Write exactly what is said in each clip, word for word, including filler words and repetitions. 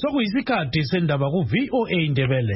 Sokuyisikhathi sendaba ku V O A Indebele.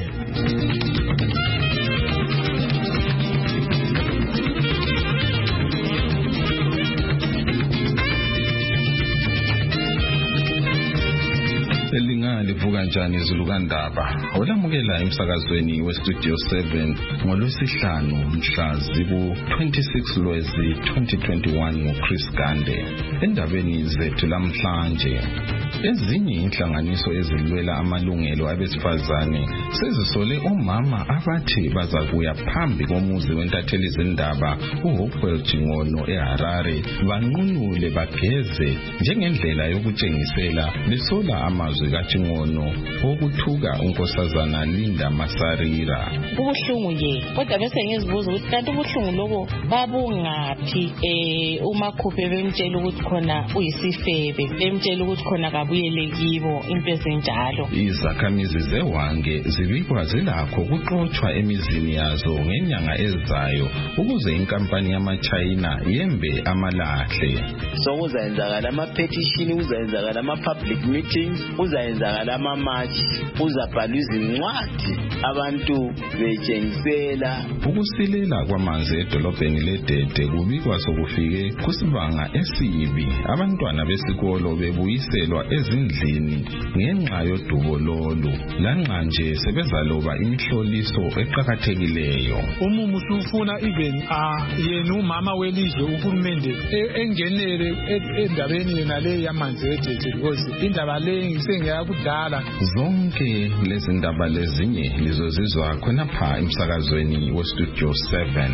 Livuka njani izulukandaba olamukela emsakazweni westudio seven ngolwesihlanu mhla zibu twenty-six Lwezi twenty twenty-one ngoChris Gande. Endabeni zethu lamhlanje, ezinye inhlanganiso ezilwela amalungelo abesifazane sezisole omama abathi bazakuya phambi komuzi wentatheli zindaba uHopewell Chingono eHarare banqunule bageze njengendlela yokutshengisela besola amazwi kaChingono okuthuka unkosazana Linda Masarira. Ubuhlungu nje, kodwa bese ngizibuza ukuthi kanti ubuhlungu lokho babungaphi eh umakhuphe bemtshela ukuthi khona uyisifebe, bemtshela ukuthi khona kabuyele kibo into ezinjalo. Izakhamizi zewange zibikwa zilakho kuxoxwa emizini yazo ngenyanga ezayo ukuze inkampani yamaChina yembe amalahle. So kuzayenzakala ama petition, kuzayenzakala ama public meetings, kuzayenzakala ama march, kuzabhalwa izincwadi abantu betshengisela. Ukusilela kwamanzi edolobheni leDede kubikwa sokufike kusibanga esibi. Abantwana besikolo bebuyiselwa ezindlini ngenxa yodubo lolu. Lanxa nje sebezaloba imihloliso eqhakathekileyo. Umumu usufuna even ah yena umama welizwe uhulumende engenele endabeni yena le yamanzi eDede because indaba le ngisengeyakudala. Zonke lezi ndaba lezinye lizozizwa khona pha emsakazweni westudio seven.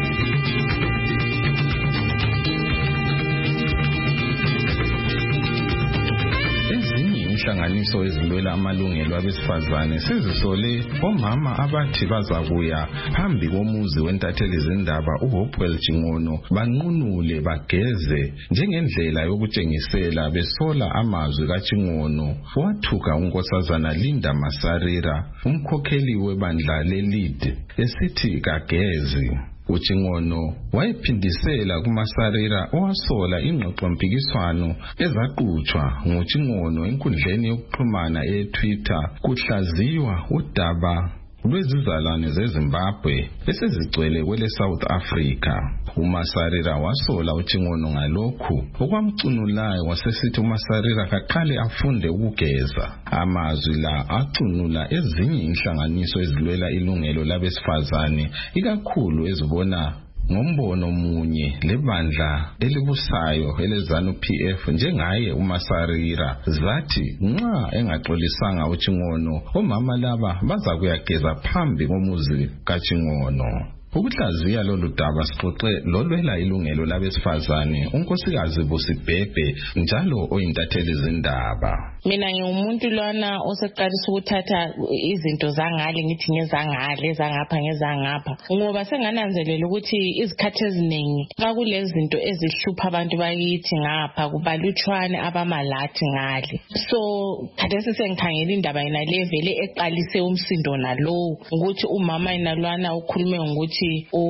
Inhlanganiso ezilwela amalungelo abesifazane sezisole omama abathi bazakuya phambi komuzi wentatheli zindaba uHopewell Chingono banqunule bageze njengendlela yokutshengisela besola amazwi kaChingono wathuka unkosazana Linda Masarira, umkhokheli webandla leLead, esithi kagezi. uChingono wayephindisela kuMasarira owasola ingxoxo mpikiswano ezaqhutshwa ngoChingono enkundleni yokuxhumana eTwitter kuhlaziywa udaba lwezizalwane zeZimbabwe esezigcwele kwele South Africa. uMasarira wasola uChingono ngalokhu okwamcunulayo wasesithi uMasarira kaqale afunde ukugeza. Amazwi la acunula ezinye inhlanganiso ezilwela ilungelo labesifazane ikakhulu ezibona ngombono munye lebandla elibusayo eleZANU P F njengaye uMasarira zathi nxa engaxolisanga uChingono omama laba baza kuyageza phambi komuzi kaChingono. Ukuhlaziya lolu daba sixoxe lolwela ilungelo labesifazane unkosikazi Busibhebhe njalo oyintatheli zindaba. Mina ngiumuntu lwana oseqalisa ukuthatha izinto zangale ngithi ngezangale ezangapha ngezangapha ngoba sengananzelela ukuthi izikhathi eziningi xa kulezi zinto ezihlupha abantu bakithi ngapha kubalutshwane abamalathi ngale. So khathesi sengikhangela indaba yena levele eqalise umsindo nalo ukuthi umama yena lwana ukhulume ngokuthi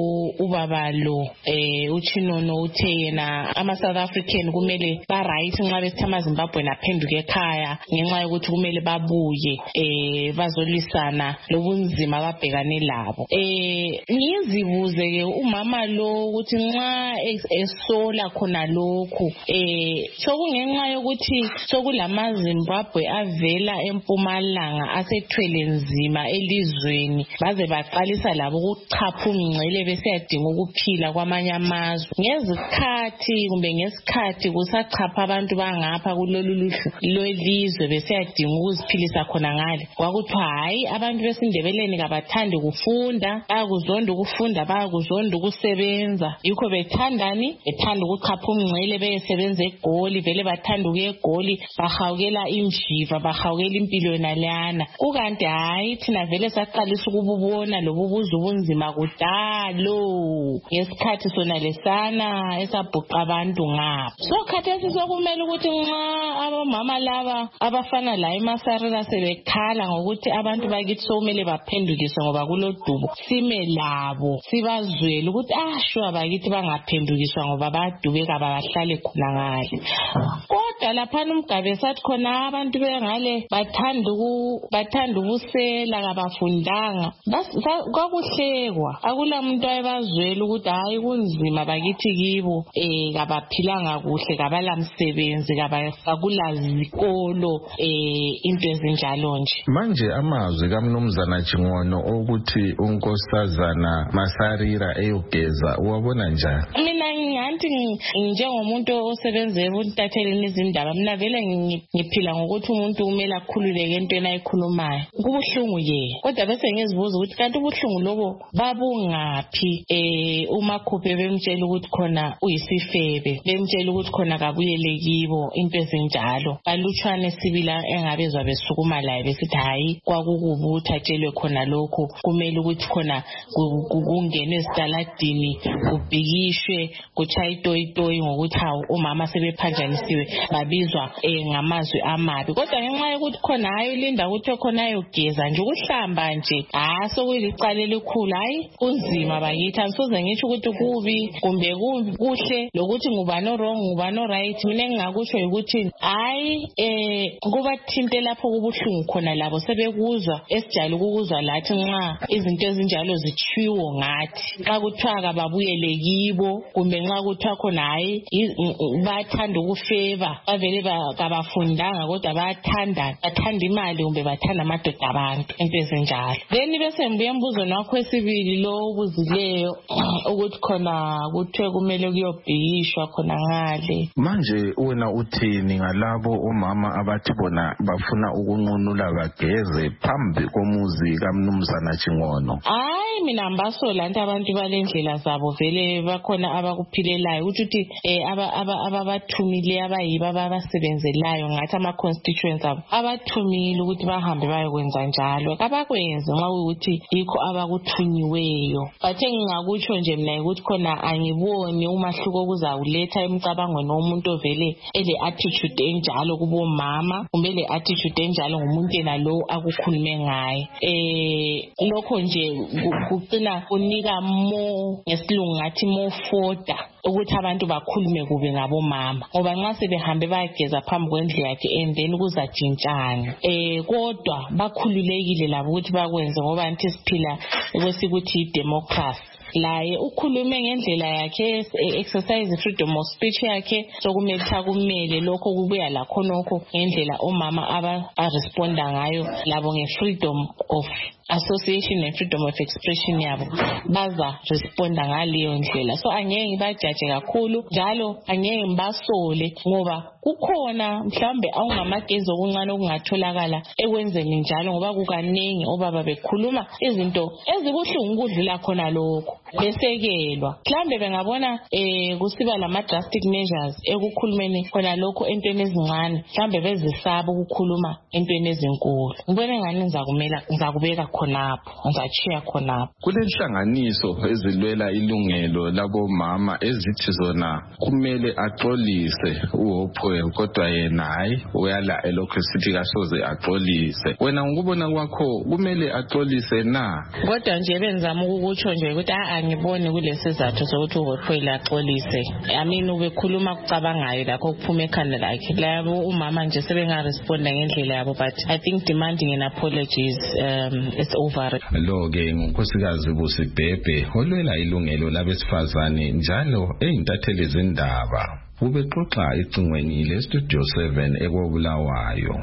ubaba lo eh uChingono uthe yena ama South African kumele ba right nxa besithi amaZimbabwe naphenduke ekhaya ngenxa yokuthi kumele babuye eh bazolisana lobunzima ababhekane labo. Eh ngizibuze ke umama lo ukuthi nxa esola khona lokho eh sokungenxa yokuthi sokulama Zimbabwe avela eMpumalanga asethwele nzima elizweni baze baqalisa labo ukuchapha ngcele besiyadinga ukuphila kwamanye amazwe ngezikhathi kumbe ngesikhathi kusachapha abantu bangapha kulolu luhlu lwelizwe besiyadinga ukuziphilisa khona ngale kwakuthiwa hayi abantu besindebeleni kabathandi kufunda bayakuzonda ukufunda bayakuzonda ukusebenza yikho bethandani bethanda ukuchapha umngcele beyesebenza eGoli vele bathanda ukuya eGoli bahawukela imjiva bahawukela impilo yonalana ukanti hayi thina vele saqalisa ukububona lobubuza ubunzima kudala lo ngesikhathi sona lesana esabhuqa abantu ngapha. So khathesi sokumele ukuthi nxa abomama laba abafana la eMasarira sebekhala ngokuthi abantu bakithi sokumele baphendukiswe ngoba kulodubo sime labo sibazwele ukuthi ashwa bakithi bangaphendukiswa ngoba badubeka bahlale khona ngale. Kodwa kodwa laphana umgabe sathi khona abantu bengale bathanda bathanda ubusela kabafundanga kwakuhlekwa akula muntu ayebazwela ukuthi hayi kunzima bakithi kibo eh kabaphilanga kuhle kabala msebenzi kabakula izikolo eh into ezinjalo nje. Manje amazwi kaMnumzana Chingono ukuthi unkosazana Masarira eyogeza uwabona njani? Mina ngiyathi njengomuntu osebenzela untatheleni izindaba mina vele ngiphila ngokuthi umuntu kumele akhululeke entweni ayikhulumayo. Kubuhlungu ye. Kodwa bese ngizibuza ukuthi kanti ubuhlungu lobo babungaphi eh uma khuphe bemtshela ukuthi khona uyisifebe bemtshela ukuthi khona kabuyele kibo into ezinjalo. Balutshwane sibila engabezwa besukuma laye besithi hayi kwakukubuthi atshelwe khona lokho kumele ukuthi khona kungene esitaladini kubhikishwe kuchayi toyi toyi ngokuthi hawo umama sebephanjanisiwe babizwa eh ngamazwi amabi. Kodwa ngenxa yokuthi khona hayi linda ukuthi khona ayogeza nje ukuhlamba nje ah sokulicala elikhulu hayi kunzima bakithi angisoze ngisho ukuthi kubi kumbe kuhle lokuthi ngubani wrong ngubani right. Mina engingakusho ukuthi hayi eh kuba thinte lapho kubuhlungu khona labo sebekuzwa esijalo ukuzwa lathi nxa izinto ezinjalo zichiwo ngathi xa kuthiwa kababuyele kibo kumbe nxa kuthiwa khona hayi bathanda ukufeva bavele kabafundanga kodwa bayathanda bathanda imali kumbe bathanda amadoda abantu into ezinjalo. Then bese ngibuye embuzo nakho esibili lo ubuzileyo ukuthi khona kuthiwe kumele kuyobhikishwa khona ngale. Manje wena uthini ngalabo omama abathi bona bafuna ukunqunula bageze phambi komuzi kaMnumzana Chingono? Hayi mina mbasola nti abantu balendlela zabo vele bakhona abakuphilelayo ukuthi eh ababathumile abayiba ababasebenzelayo ngathi ama constituents abo abathumile ukuthi bahambe bayokwenza njalo abakwenza nxa ukuthi yikho abakuthunyiweyo. Bathe ngingakutsho nje mina ukuthi khona angiboni umahluko kuzawuletha emcabangweni womuntu ovele ele attitude enjalo kubo mama kumbe le attitude enjalo ngumuntu yena lo akukhulume ngaye. Eh lokho nje kucina kunika mo ngesilungu ngathi mo foda ukuthi abantu bakhulume kube ngabo mama ngoba nxa sebehambe bayageza phambi kwendlu yakhe and then kuzajintshana eh kodwa bakhululekile labo ukuthi bakwenze ngoba anti siphila kwesikuthi democracy. Laye ukhulume ngendlela yakhe exercise freedom of speech yakhe sokumele kumele lokho kubuya la khonokho ngendlela omama aba responda ngayo labo nge-freedom of association and freedom of expression yabo baza responda ngaleyo ndlela. So angeke ngibajaje kakhulu njalo angeke ngibasole ngoba kukhona mhlambe awungamagezi okuncane okungatholakala ekwenzeni njalo ngoba kukaningi obaba bekhuluma izinto ezibuhlungu ukudlula khona lokho besekelwa mhlambe bengabona eh kusiba lama drastic measures ekukhulumeni khona lokho entweni ezincane mhlambe bezisaba ukukhuluma entweni ezinkulu. Ngibona ngani ngizakumela ngizakubeka khonapho ngizachiya khonapho. Kulenhlanganiso ezilwela ilungelo labo mama ezithi zona kumele axolise uHopwe kodwa yena hayi uyala elokho sithi kasoze axolise. Wena ngikubona kwakho kumele axolise na? Kodwa nje benzama ukukutsho nje ukuthi angiboni kulesizathu sokuthi uHopwe la axolise. I mean ubekhuluma kucabangayo lakho kuphuma ekhanda lakhe labo umama nje sebenga respond ngendlela yabo but I think demanding an apology is um it's over. Lo ke unkosikazi Busibhebhe olwela ilungelo labesifazane njalo eyintatheli zindaba ubexoxa icingweni le Studio seven ekobulawayo.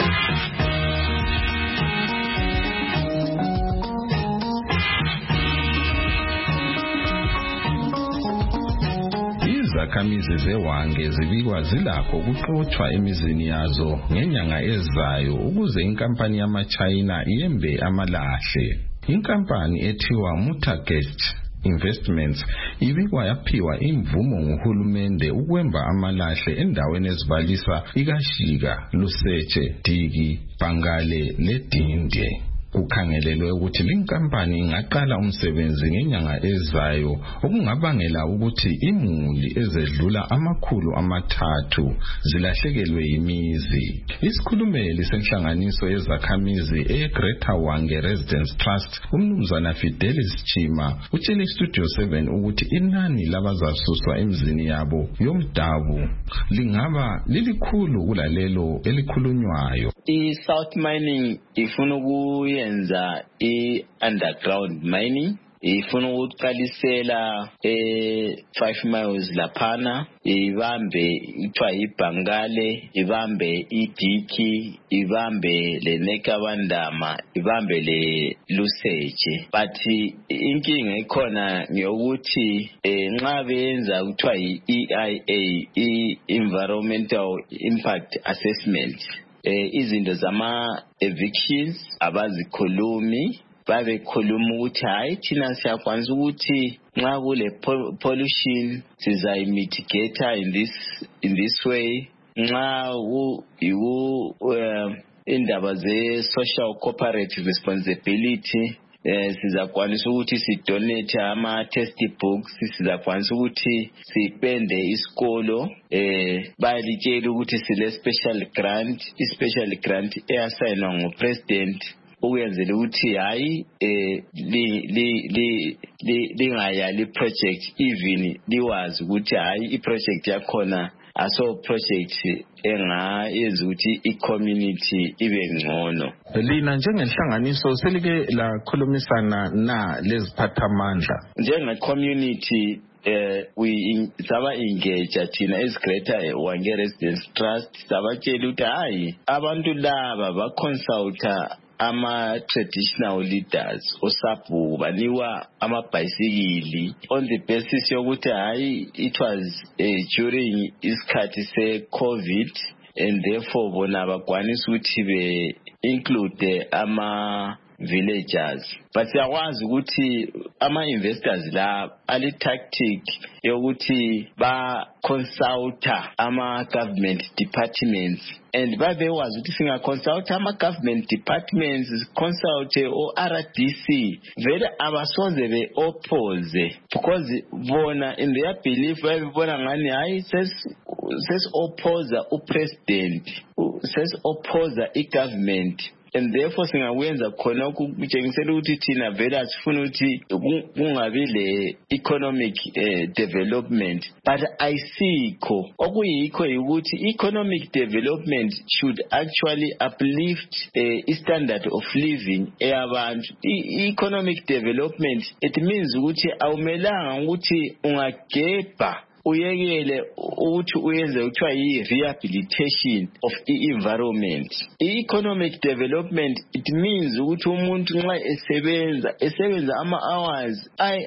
Izakhamizi zeWange zibikwa zilakho ukuxothwa emizini yazo ngenyanga ezayo ukuze inkampani yamaChina iyembe amalahle. Inkampani ethiwa Mutagest Investments ibikwa yaphiwa imvumo nguhulumende ukwemba amalahle endaweni ezibalisa iKashika, Luseche, Diki, Bangale leDinde. Kukhangelelwe ukuthi linkampani ingaqala umsebenzi ngenyanga ezayo okungabangela ukuthi imuli ezedlula amakhulu amathathu zilahlekelwe imizi. Isikhulumeli senhlanganiso yezakhamizi eGreater Hwange Residence Trust umnumzana Fidelis Chima utshele Studio seven ukuthi inani labazasuswa emzini yabo yomdabu lingaba lilikhulu kulalelo elikhulunywayo. I-South Mining ifuna ukuyenza i-underground mining, ifuna ukuqalisela e-five miles laphana, ibambe ithiwa iBhangale, ibambe iDiki, ibambe leNekabandama, ibambe leLuseje. But inkinga ikhona ngeyokuthi nxa beyenza kuthiwa i-E I A, i-Environmental Impact Assessment, izinto zama evictions abazikhulumi, babekhuluma ukuthi hayi thina siyakwanisa ukuthi nxa kule pollution sizayi-mitigate in this in this way. Nxa yiku indaba ze-social corporate responsibility, Eh sizakwanisa ukuthi sidonate ama textbooks, sizakwanisa ukuthi sipende isikolo, eh bayalitshela ukuthi sile special grant, i-special grant eyasainwa ngupresident ukuyenzela ukuthi hayi eh li li li lingayali project, even liwazi ukuthi hayi i-project yakhona aso project engayenza ukuthi i-community ibe ngcono. Lina njengenhlanganiso selike lakhulumisana na leziphathamandla njenge-community? Eh we saba engage thina as Greater Hwange Residence Trust, sabatshela ukuthi hayi abantu laba ba consulta ama traditional leaders osapho baniwa ama bicycle on the basis yokuthi hayi it was uh, during isikhathi se COVID, and therefore bona bakwanisa ukuthi be include ama villagers. But siyakwazi ukuthi ama investors la ali tactic yokuthi ba consulta ama government departments, and babewazi ukuthi singa consulta ama government departments, consult o R D C, vele abasoze be oppose, because bona in their belief babona ngani hayi ses ses oppose u president, ses oppose i government, and therefore singawenza khona ukutshengisela ukuthi thina vele asifuna ukuthi kungabi le economic uh, development, but ayisikho. Okuyikho ukuthi economic development should actually uplift the uh, standard of living eyabantu. Economic development it means ukuthi awumelanga ukuthi ungagebha uyekele ukuthi uyenze kuthiwa yi-rehabilitation of i-environment. I-economic development it means ukuthi umuntu nxa esebenza esebenza ama-hours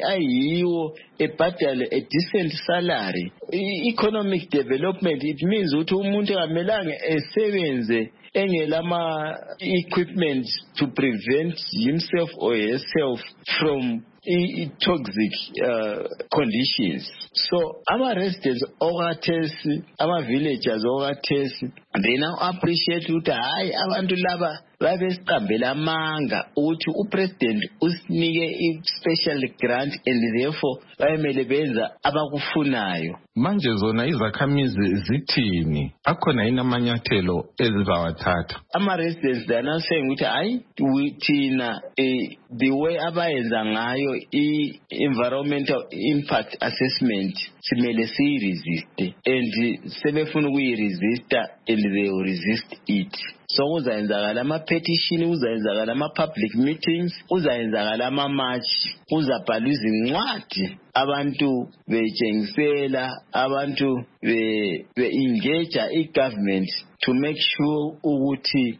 ayiwo ebhadale a decent salary. I-economic development it means ukuthi umuntu engamelanga esebenze engelama equipment to prevent himself or herself from toxic uh, conditions. So our residents okathesi, our villagers okathesi, they now appreciate ukuthi hayi abantu laba babesiqambela amanga ukuthi upresident usinike i-special grant, and therefore bayemele benza abakufunayo. Manje zona izakhamizi zithini? Akhona yini amanyathelo ezizawathatha? Ama residents they are now saying ukuthi hayi thina eh, the way abayenza ngayo i-environmental impact assessment simele siyi-resist, and sebefuna ukuyi-resista and they will resist it. So uzayenzakala ama-petition, uzayenzakala ama-public meetings, uzayenzakala ama-march, uzabhalwa izincwadi, abantu betshengisela, abantu be-engage i-government to make sure ukuthi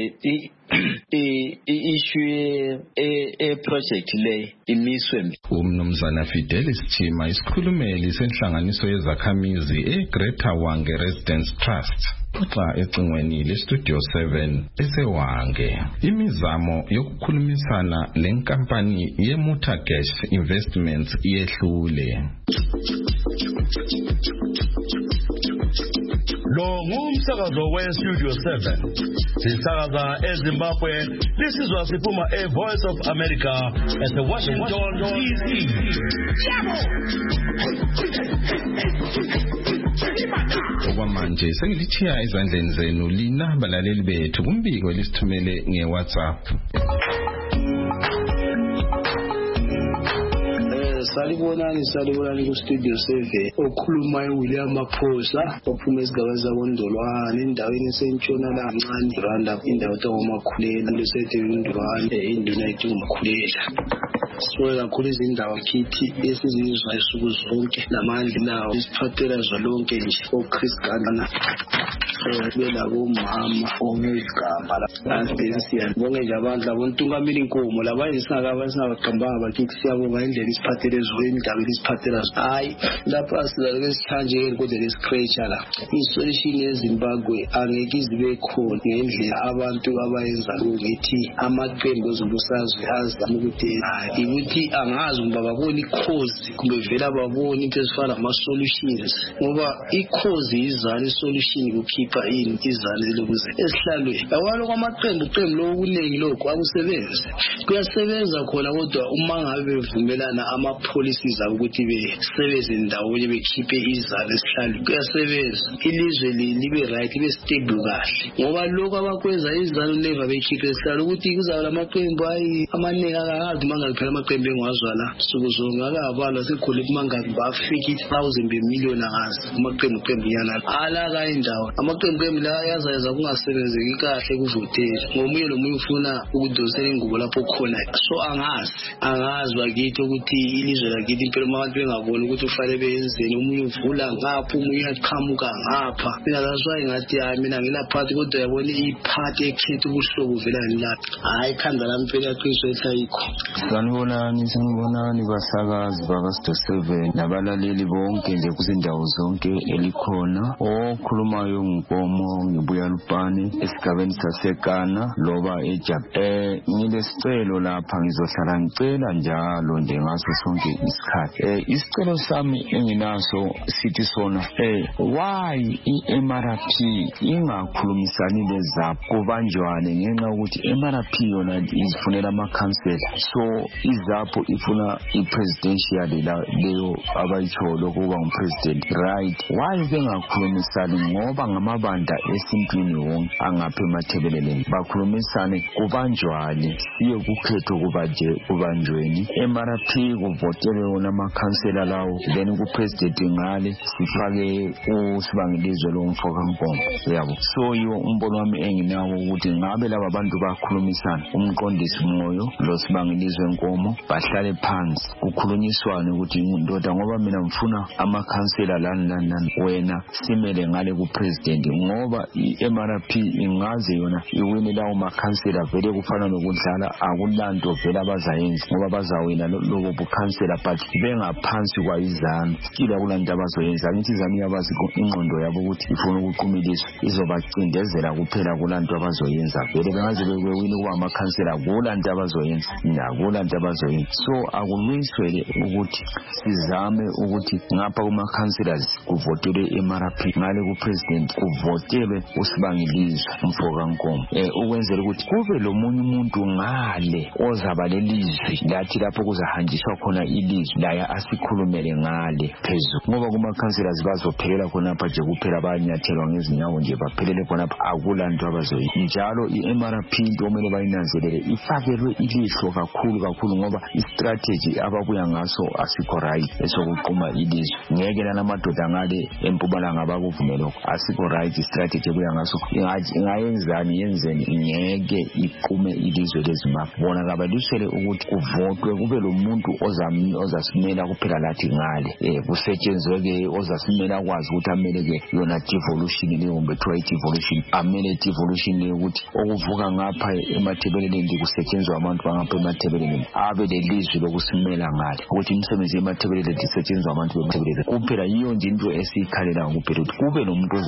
i-issue e-project le imiswe. Umnumzana Fidelis Chima isikhulumeli senhlanganiso yezakhamizi eGreater Hwange Residence Trust uxa ecingweni leStudio seven eseHwange. Imizamo yokukhulumisana lenkampani yeMutagesh Investments iyehlule. Lo ngumsakazo we-Studio seven. Sisakaza eZimbabwe. This is Wasipuma, a Voice of America at the Washington, D C. Okwamanje sengilithiya ezandleni zenu lina balaleli bethu kumbiko lisithumele nge-WhatsApp. Salibonani salibonani ku Studio seven okhuluma uWilliam Maphosa ophuma esigaba sakondolwane endaweni esentshonalanga ncane Rwanda indawo eTongamakhuleni lesethe indwane induna eTongamakhuleni. Sibona kakhulu izindawo kithi esizizwa isuku zonke namandla nawo isiphathela zolonke nje oChris Gandana bela bomama omezigaba la asibesiya bonke nje abantu labontungameli inkomo labanye singakaba singabaqambanga bakithi siyabonga indlela isiphathele ezweni indaba isiphathela hayi lapha sizaleke sithanje kodwa lescratcher la isolution eZimbabwe angeke izibe khona ngendlela abantu abayenza ukuthi amaqembu ezobusazwe azama ukuthi ukuthi angazi ukuba babona ikhozi kumbe vela babona into ezifana ama-solutions ngoba ikhozi izana isolution kukhipha ini izana lokuze esihlalweni awalo kwamaqembu qembu lokuningi lokho akusebenzi kuyasebenza khona kodwa uma ngabe bevumelana ama-policies ukuthi besebenze ndawonye bekhiphe izana esihlalweni kuyasebenza ilizwe libe right libe stable kahle ngoba lokho abakwenza izana never bekhiphe esihlalweni ukuthi kuzaba lamaqembu ayi amaningi akazi mangaphela amaqembu engwazwa la sukuzonga akabala sekhole kumangabi bafika one thousand million akazi amaqembu qembu yana ala ka indawo amaqembu qembu la yazayenza kungasebenzeki kahle kuvotela ngomunye nomunye ufuna ukudosela ingubo lapho khona so angazi angazi bakithi ukuthi ilizwe lakithi impela abantu bengabona ukuthi ufanele beyenzeni omunye uvula ngapha omunye aqhamuka ngapha ngiyazwa ngathi hayi mina ngilaphathi kodwa yabona iphathi ekhetha ubuhlobo vela ngilapha hayi khanda lami phela aqiswe ehlayikho. Sanibonani sanibonani basakazi bakaStudio seven nabalaleli bonke nje kuzindawo zonke elikhona okhulumayo ngikomo ngibuya Lupane esigabeni saseKana loba eJab eh ngilesicelo lapha ngizohlala ngicela njalo nje ngaso sonke isikhathi eh isicelo sami enginaso sithi sona eh why i-M R P ingakhulumisani lezapho kubanjwane ngenxa ukuthi i-M R P yona izifunela amakhansela so izapho ifuna i-presidential leyo abayitholo kuba ngupresident right why bengakhulumisani ngoba ngamabandla esintwini wonke angapha emathebeleleni bakhulumisane kubanjwane siye kukhetho kubaje kubanjweni M R P kuvotele wona amakhansela lawo then kupresident ngale sifake usibangilizwe lo mfoka nkongo yabo so yo umbono wami enginawo ukuthi ngabe laba bantu bakhulumisana umqondisi moyo lo sibangilizwe nkomo bahlale phansi kukhulunyiswane ukuthi indoda ngoba mina mfuna amakhansela lani lani lani wena simele ngale kupresident ngoba i-M R P ingaze yona iwini lawo makhansela vele kufana nokudlala akulanto vele abazayenza ngoba bazawina lobo bukhansela but bengaphansi kwa izana kila kulanto abazoyenza ngithi izana yabazi ingqondo yabo ukuthi ifuna ukuqhumiliswa izobacindezela kuphela kulanto abazoyenza vele bengaze bewina kuba amakhansela kulanto abazoyenza kulanto abazoyenza so akulungiswele ukuthi sizame ukuthi ngapha kuma-councillors kuvotelwe i-M R P ngale ku-president kuvotelwe usibangilizwe umfoka nkomo eh ukwenzela ukuthi kube lo munye umuntu ngale ozaba lelizwi lathi lapho kuzahanjiswa khona ilizwi laya asikhulumele ngale phezulu ngoba kuma-councillors bazophelela khonapha nje kuphela bayanyathelwa ngezinyawo nje baphelele khonapha akulanto abazoyenza njalo i-M R P into omele bayinanzelele ifakelwe ilihlo kakhulu kakhulu ngoba istrategy ababuya ngaso asikho right esokuqhuma ilizwe ngeke lana madoda ngale empumalanga abakuvumela asikho right istrategy ebuya ngaso ingayenzani yenzeni ngeke iqume ilizwe leZimbabwe bona kabalusele ukuthi kuvotwe kube lo muntu ozami ozasimela kuphela lathi ngale eh kusetshenzwe ke ozasimela kwazi ukuthi amele ke yona devolution le kumbe try devolution amele devolution le ukuthi okuvuka ngapha emathebeleleni kusetshenzwa abantu bangapha emathebeleleni abe lelizwe lokusimela ngale ukuthi imisebenzi emathebeleleni isetshenzwa abantu bemathebeleleni kuphela yiyo nje into esiyikhalela kuphela ukuthi kube nomuntu ozosimela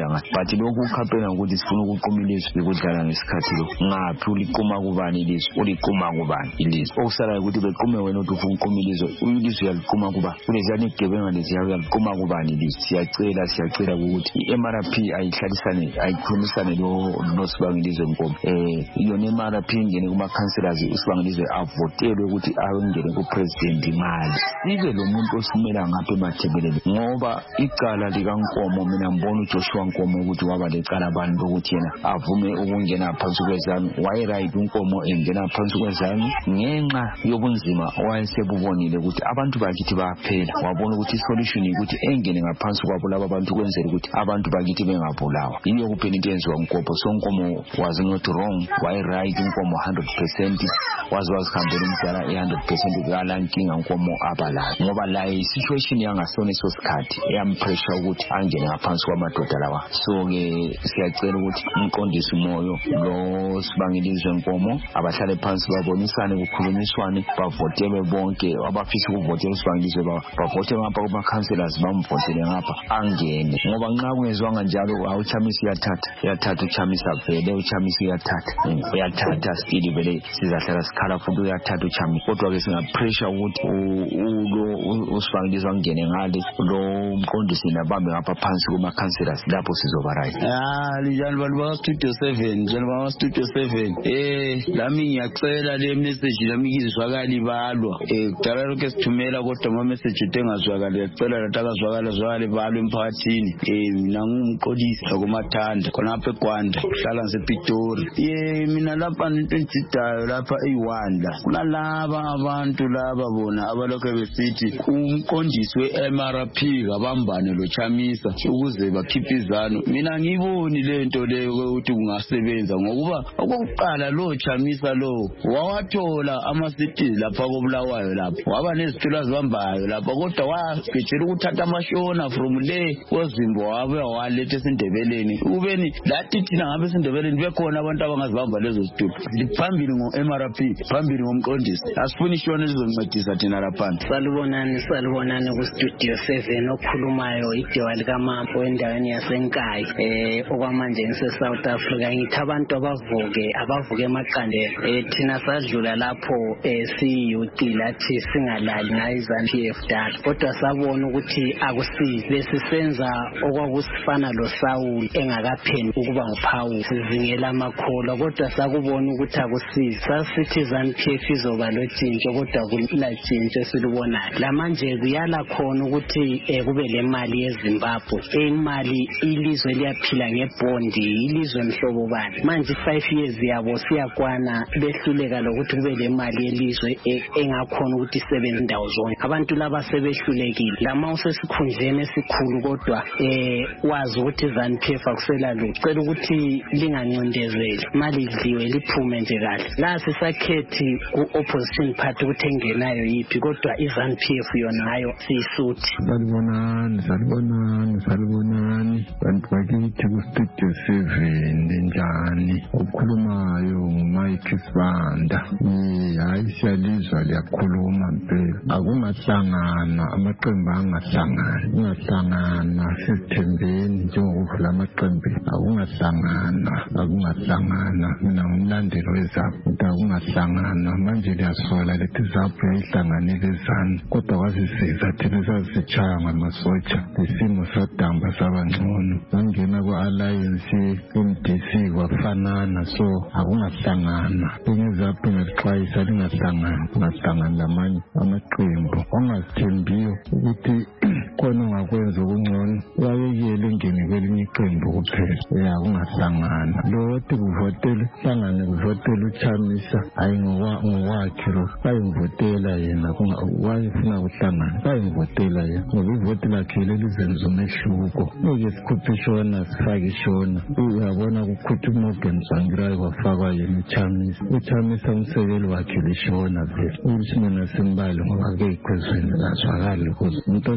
uliqumela ngathi but lokhu ukhampena ukuthi sifuna ukuquma ilizwe ukudlala ngesikhathi lo ngaphi uliquma kubani ilizwe uliquma kubani ilizwe okusala ukuthi bequme wena uthi ufuna uquma ilizwe ilizwe yaliquma kuba kulezani igebenga lezi yaliquma kubani ilizwe siyacela siyacela ukuthi i-M R P ayihlalisane ayikhulumisane lo nosibangilizwe Nkomo eh yona i-M R P ingene kuma councillors usibangilizwe avotelwe ukuthi awengene ku president imali sibe lo muntu osimela ngapha emathebeleni ngoba icala likaNkomo mina ngibona uJoshua Nkomo ukuthi waba lecala abantu ukuthi yena avume ukungena phansi kwezami why right uNkomo engena phansi kwezami ngenxa yobunzima owayesebubonile ukuthi abantu bakithi baphela wabona ukuthi isolution ukuthi engene ngaphansi kwabo laba abantu kwenzela ukuthi abantu bakithi bengabulawa yiyo kuphela into yenziwa uNkomo so uNkomo was not wrong why right uNkomo one hundred percent was was khambela umdala one hundred percent kala nkinga uNkomo abala ngoba la situation yangasone so sikhathi eyampressure ukuthi angene ngaphansi kwamadoda lawa so ke siyacela ukuthi umqondisi umoyo lo sibangilizwe Nkomo abahlale phansi babonisane kukhulunyiswane bavotelwe bonke abafisa ukuvotela sibangilizwe bavote ngapha kuma councillors bamvotele ngapha angene ngoba nxa kungezwanga njalo awuchamisi yathatha yathatha uchamisa vele uchamisi yathatha uyathatha still vele sizahlala sikhala futhi uyathatha uchamisa kodwa ke singa pressure ukuthi ulo usibangilizwe angene ngale lo umqondisi nabambe ngapha phansi kuma councillors lapho sizoba right ah lijani bantu ba studio seven njengoba ba studio seven eh lami ngiyacela le message lami ngizwakala ibalwa eh kudala lokho sithumela kodwa ama message engazwakala ngiyacela latakazwakala zwakala ibalwa emphakathini eh mina ngumqondisi lokumathanda khonapha eGwanda uhlala ngePitori eh mina lapha into entsidayo lapha eyiwanda kunalaba abantu laba bona abalokho besithi umqondisi we-M R P kabambane lo Chamisa ukuze bakhiphe izano mina ngiboni lento leyo ukuthi kungasebenza ngokuba okokuqala lo Chamisa lo wawathola ama cities lapha koBulawayo lapha waba nezitulo azibambayo lapha kodwa wagejela ukuthatha amashona from le kozimbo wabe walethe esindebeleni ubeni lathi thina ngabe esindebeleni bekhona abantu abangazibamba lezo zitulo phambili ngo-M R P phambili ngomqondisi asifuni ishona lizoncedisa thina lapha salubonani salubonani ku studio seven okhulumayo idewa likamama wendaweni yaseNkayi eh okwamanje ngise South Africa ngithi abantu abavuke abavuke emaqandeni eh thina sadlula lapho eh siyuti lathi singalali ngayi ZANU P F dala kodwa sabona ukuthi akusizi besisenza okwakusifana lo Saul engakapheni ukuba nguPaul sizingela amakhola kodwa sakubona ukuthi akusizi sasithi ZANU P F izoba lotshintsho kodwa kulitshintsho esilubonayo lamanje kuyala khona ukuthi eh kube le mali yeZimbabwe imali ilizwe liyaphila ngebondi ilizwe mhlobo bani manje five years yabo siyakwana behluleka lokuthi kube le mali yelizwe engakhona ukuthi isebenze indawo zonke abantu laba sebehlulekile lama usesikhundleni esikhulu kodwa eh wazi ukuthi ZANU P F akusela lutho cela ukuthi lingancindezeli mali idliwe liphume nje kahle la sisakhethi ku-opposition party ukuthi engenayo yiphi kodwa i-ZANU P F yona hayo siyisuthi salibonani salibonani salibonani bantu bakithi ku studio seven njani ukhulumayo nguMike Sibanda hayi siyalizwa liyakhuluma mpela akungahlangana amaqembu angahlangana ungahlangana sithembeni njengokuvula amaqembu akungahlangana akungahlangana mina ngumlandeli weZANU ukuthi akungahlangana manje liyasola lethi ZANU yayihlanganele ZANU kodwa kwasisiza thina sasitshaya ngamasotsha isimo sadamba sabangcono bangena ku-alliance M D C kwafanana so akungahlangana ingezaphi ngelixwayisa lingahlangani ungahlangani lamanye amaqembu ongazithembiyo ukuthi khona ungakwenza okungcono uyayekela ingene kwelinye iqembu kuphela ya kungahlangana lo othi kuvotele hlangane kuvotele uChamisa hayi ngokwakhe lo bayimvotela yena wayefuna kuhlangana bayimvotela yena ngoba ivoti lakhe lelizenza umehluko ngeke sikhuphe ishona sifake ishona uyabona kukhutha uMorgan Tsvangirai kwafakwa yena uChamisa uChamisa umsekeli wakhe lishona vele ukuthi mina simbali ngoba ke ikhwezweni lazwakali ukuthi umuntu ocatshile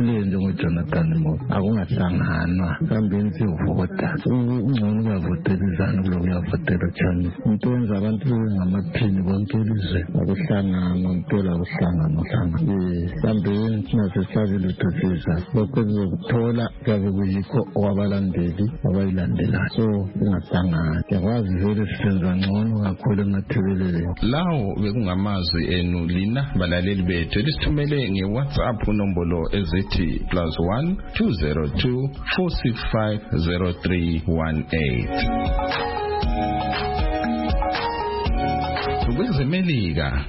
oqinileyo njengoJonathan Moyo akungasanganwa sambeni sivota ungcono ukuyavotelizana kulo kuyavotela chani into yenza abantu ngamaphini bonke elizwe akuhlangana ntela kuhlangana hlangana sambeni sinasesabile uthosiza lokho zokuthola kabe kuyikho owabalandeli abayilandelayo so singasangana yakwazi vele sisenza ngcono kakhulu emathebeleleni. Lawo bekungamazwi enu lina balaleli bethu lisithumele ngeWhatsApp unombolo ezithi plus one two zero two four six five zero three one eight. Kwezemelika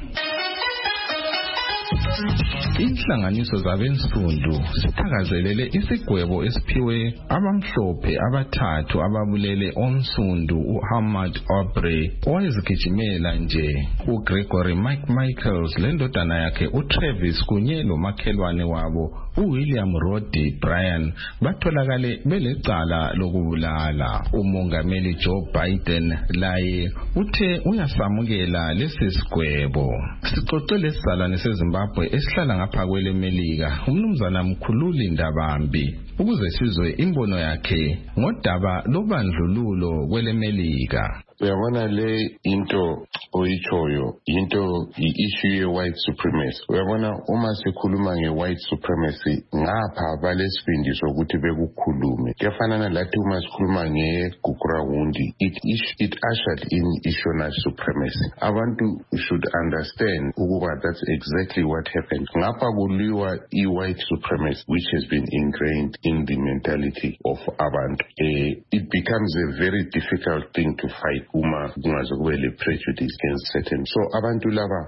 inhlanganiso zabensundu sithakazelele isigwebo esiphiwe abamhlophe abathathu ababulele onsundu uHamad Aubrey owayezigijimela nje uGregory Mike Michaels lendodana yakhe uTravis kunye nomakhelwane wabo uWilliam Roddy Bryan batholakale belecala lokubulala. Umongameli Joe Biden laye uthe uyasamukela lesi sigwebo. Sixoxele isizalwane seZimbabwe esihlala ngapha kwele Melika umnumzana Mkhululi Ndabambi ukuze sizwe imbono yakhe ngodaba lobandlululo kwele Melika. Uyabona le into oyitshoyo into i-issue ye-white supremacy. Uyabona uma sikhuluma nge-white supremacy ngapha balesibindi sokuthi bekukhulume kuyafanana lathi uma sikhuluma ngeGugurawundi it, it ushered in national supremacy. Abantu should understand ukuba that's exactly what happened. Ngapha kuliwa i-white supremacy which has been ingrained in the mentality of abantu. Uh, it becomes a very difficult thing to fight uma kungaze kube le prejudice against certain. So abantu laba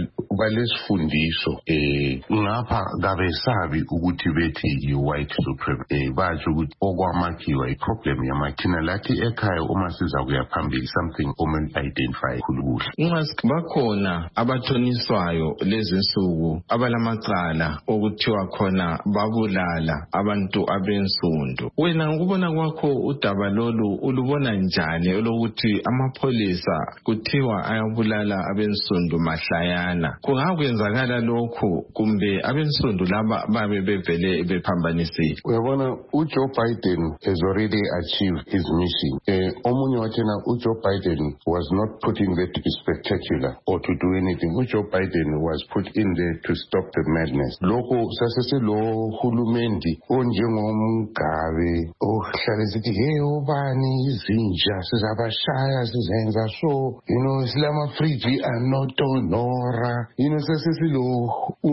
balesifundiso eh ngapha kabesabi ukuthi bethi yi-white supremacy. Eh bathi ukuthi okwamakhiwa i-problem yamathina lathi ekhaya uma siza kuya phambili something women identify khulukuhle. Ungazi bakhona abathoniswayo lezi nsuku abalamacala okuthiwa khona babulala abantu abensundu. Wena ngokubona kwakho udaba lolu ulubona njani olokuthi amapholisa kuthiwa ayabulala abensundu mahlayana? Kungakwenzakala lokho kumbe abensundu laba babe bevele bephambanisile? Uyabona uJoe Biden has already achieved his mission. Eh omunye wathena uJoe Biden was not put in there to be spectacular or to do anything. uJoe Biden was put in there to stop the madness. Lokho sasese lo hulumende onjengomgabe ohlale sithi hey ubani izinja sizabashaya sizenza so you know silama friji anotonora you know sasese lo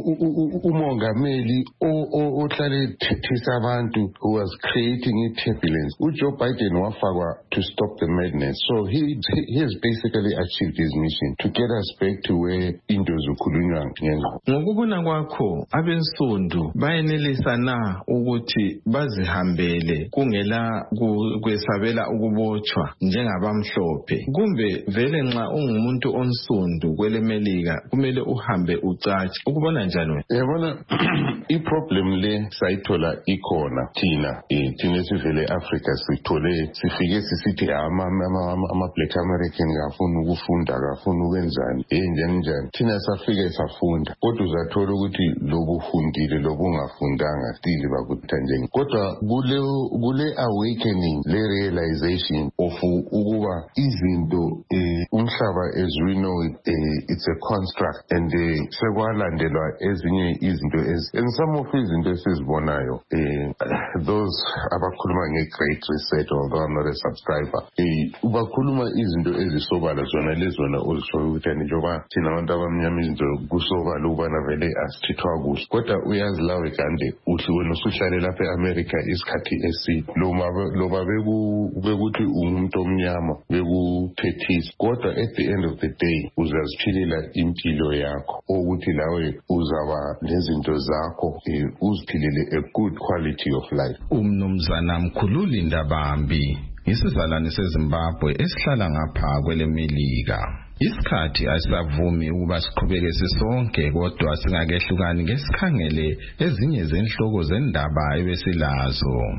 umongameli ohlale thethisa abantu who was creating a turbulence. uJoe Biden wafakwa to stop the madness. So he he has basically achieved his mission to get us back to where into zikhulunywa ngenxa. Ngokubona kwakho abensundu bayenelisa na ukuthi bazihambele kungela kwesabela ukubotshwa njengabamhlophe? Kumbe vele nxa ungumuntu onsundu kwele Melika kumele uhambe ucatshe? Ukubona njani wena? Yabona i-problem le sayithola ikhona thina eh thina sivele Africa sithole sifike sisithi ama ama black American ngafuna ukufunda ngafuna ukwenzani eh njani njani thina safike safunda kodwa uzathola ukuthi lobufundile lobungafundanga still bakutha njenge. Kodwa kule kule awakening le realization of ukuba izinto eh umhlaba as we know it eh, it's a construct and eh sekwalandelwa ezinye izinto ez and some of izinto esizibonayo eh those abakhuluma nge-great reset, although I'm not a subscriber, eh bakhuluma izinto ezisobala zona lezona ozishoyo ukuthi njengoba thina abantu abamnyama izinto kusobala ukubana vele asithithwa kuhle. Kodwa uyazi lawe kande uthi wena usuhlale lapha eAmerica isikhathi eside loba bekuthi umuntu omnyama bekuthethisa kodwa at the end of the day uzaziphilela impilo yakho ukuthi lawe uzaba nezinto zakho uziphilele a good quality of life. Umnumzana Mkhululi Ndabambi isizalwane seZimbabwe esihlala ngapha kwele Melika. Isikhathi asavumi ukuba siqhubeke sisonke kodwa singakehlukani ngesikhangele ezinye zenhloko zendaba ebesilazo.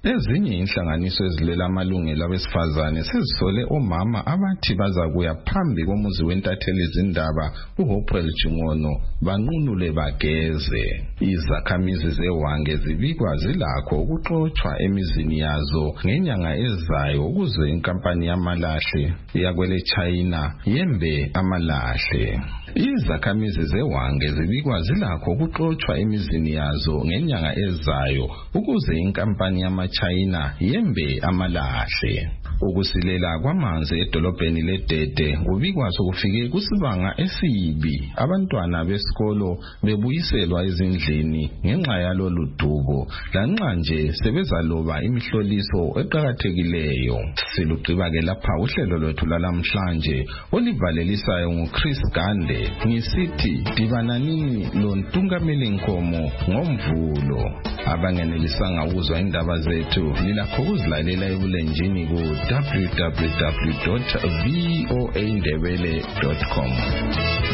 Ezinye inhlanganiso ezilwela amalungelo abesifazane sezisole omama abathi bazakuya phambi komuzi wentatheli izindaba uHopewell Jungono banqunule bageze. Izakhamizi zeWange zibikwa zilakho ukuxoxwa emizini yazo ngenyanga ezayo ukuze inkampani yamalahle yakwele China yembe amalahle. Izakhamizi zeWange zibikwa zilakho ukuxoxwa emizini yazo ngenyanga ezayo ukuze inkampani yamaChina yembe amalahle. Ukusilela kwamanzi edolobheni leDede kubikwa sokufike kusibanga esibi. Abantwana besikolo bebuyiselwa ezindlini ngenxa yalolu dubo, lanxa nje sebezaloba imihloliso eqhakathekileyo. Silugqiba ke lapha uhlelo lwethu lalamhlanje olivalelisayo nguChris Gande ngisithi dibananini lontungameli Nkomo ngoMvulo. Abangenelisanga ukuzwa indaba zethu nilakho ukuzilalela ebulenjini ku w w w dot v o a ndebele dot com.